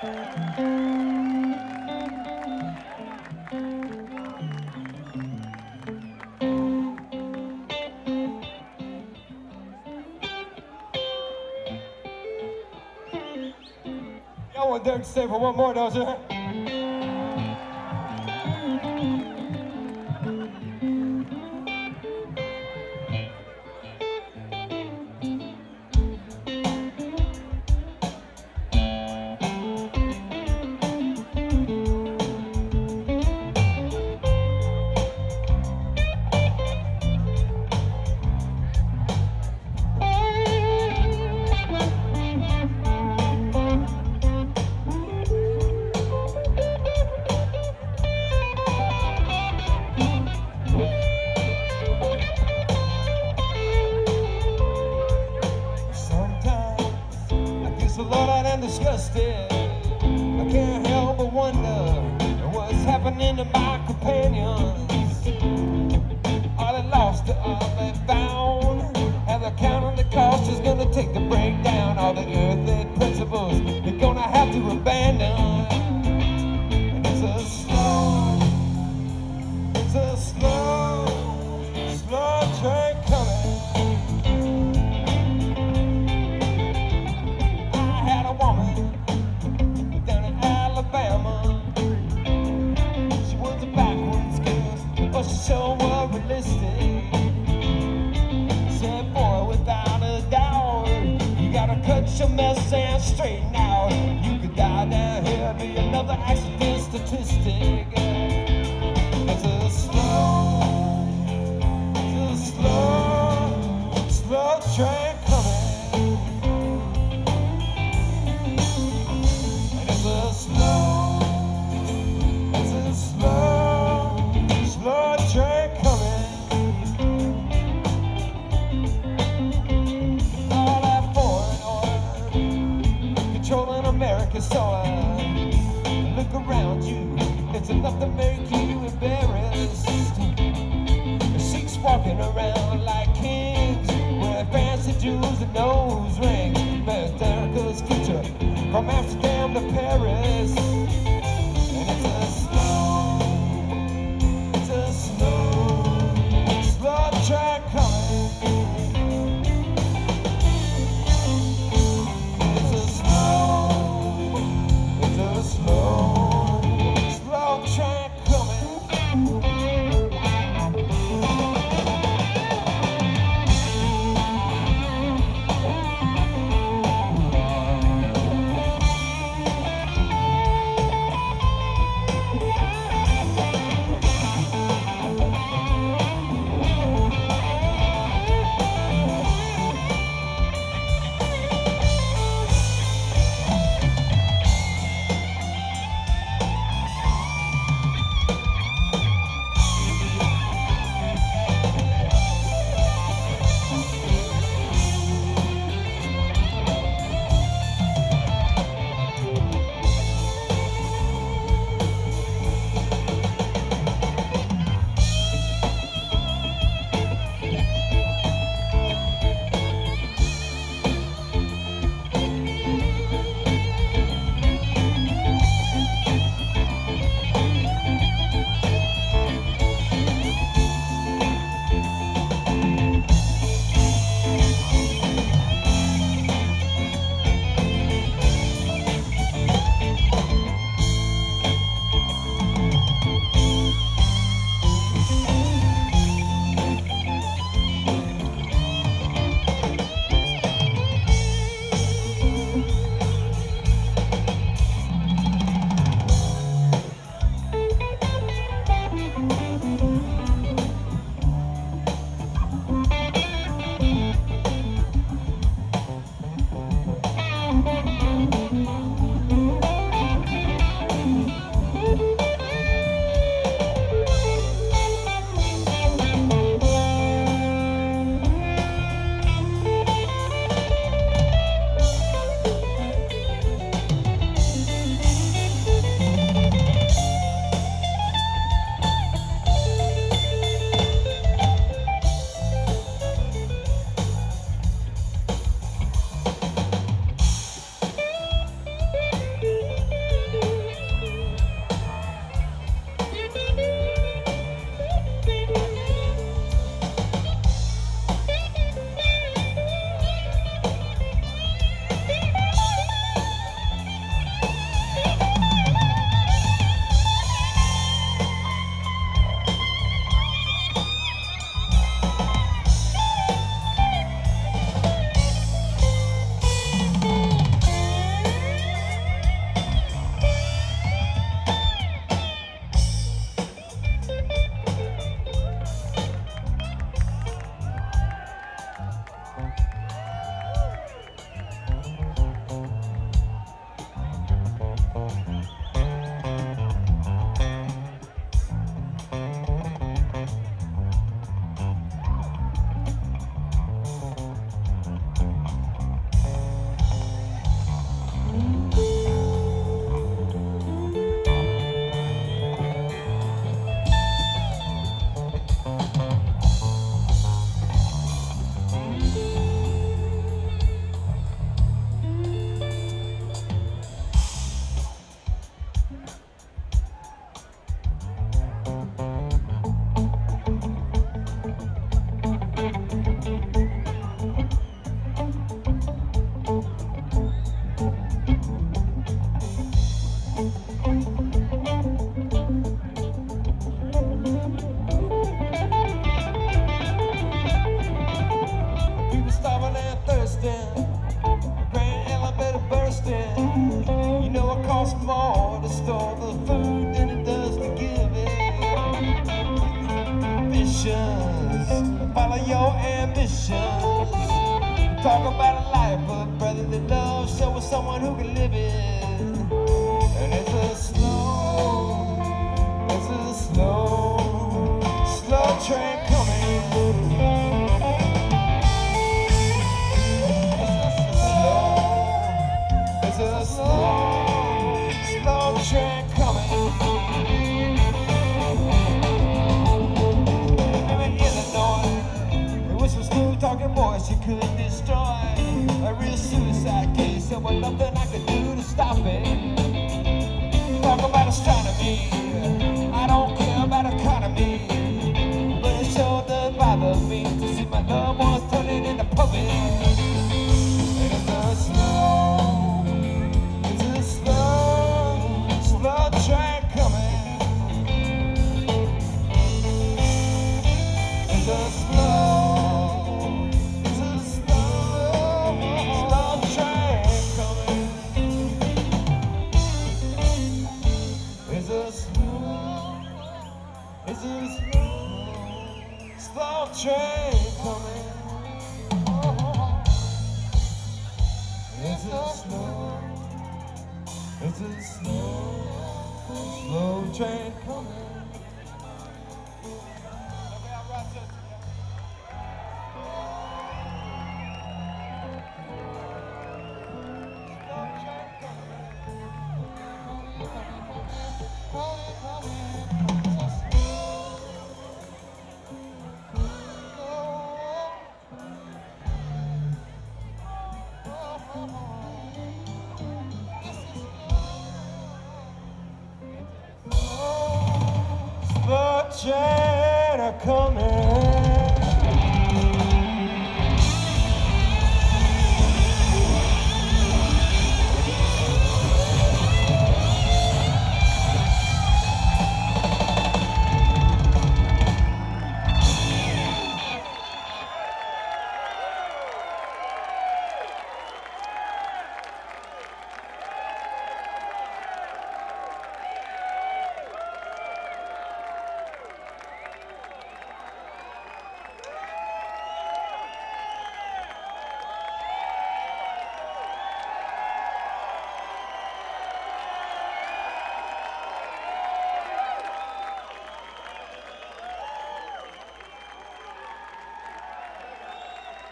Y'all want Derek to stay for one more, don't you? Disgusted. I can't help but wonder what's happening to my companions. Are they lost or are they found? Have they counted the cost is gonna take the breakdown? All the earthly principles they're gonna have to abandon. And it's a slow train coming. So realistic. Said, boy, without a doubt, you gotta cut your mess and straighten out. You could die down here, be another accident statistic. It's a slow train coming. And it's a slow train coming. All that foreign oil controlling America's soil. Look around you, it's enough to make you embarrassed. The Sikhs walking around like kings, wearing fancy jewels and nose rings. America's future from Amsterdam to Paris. And it's a slow train coming. It's a slow train coming. costs more to store the food than it does to give it. Visions, follow your ambitions. Talk about a life of brotherly love, show us someone who can live it. And it's a slow train coming. It's a slow train coming. Maybe Illinois, with some smooth talking boys she could destroy. A real suicide case, there was nothing I could do to stop it. Talk about astronomy, I don't care about economy, but it sure does bother me to see my loved ones turning into puppets. And it's a slow train coming. It's a slow train coming. It's a slow train coming. It's a slow train coming. Slow train coming.